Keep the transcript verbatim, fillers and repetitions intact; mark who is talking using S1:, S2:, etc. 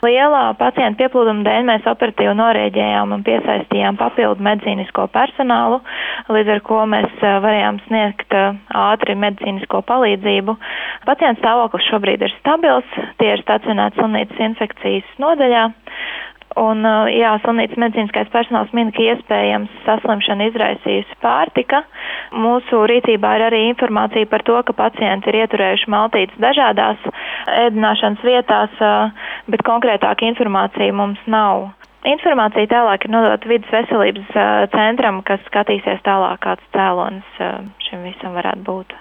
S1: Lielā pacientu pieplūduma dēļ mēs operatīvi norēģējām un piesaistījām papildu medicīnisko personālu, līdz ar ko mēs varējām sniegt ātri medicīnisko palīdzību. Pacienta stāvoklis šobrīd ir stabils, tie ir stacionēti slimnīcas infekcijas nodaļā. Un, jā, slimnīcas medicīniskais personāls min, ka iespējams saslimšana izraisījusi pārtika. Mūsu rīcībā ir arī informācija par to, ka pacienti ir ieturējuši maltītes dažādās ēdināšanas vietās, bet konkrētāka informācija mums nav. Informācija tālāk ir nodota Vides veselības centram, kas skatīsies tālāk, kāds cēlonis šim visam varētu būt.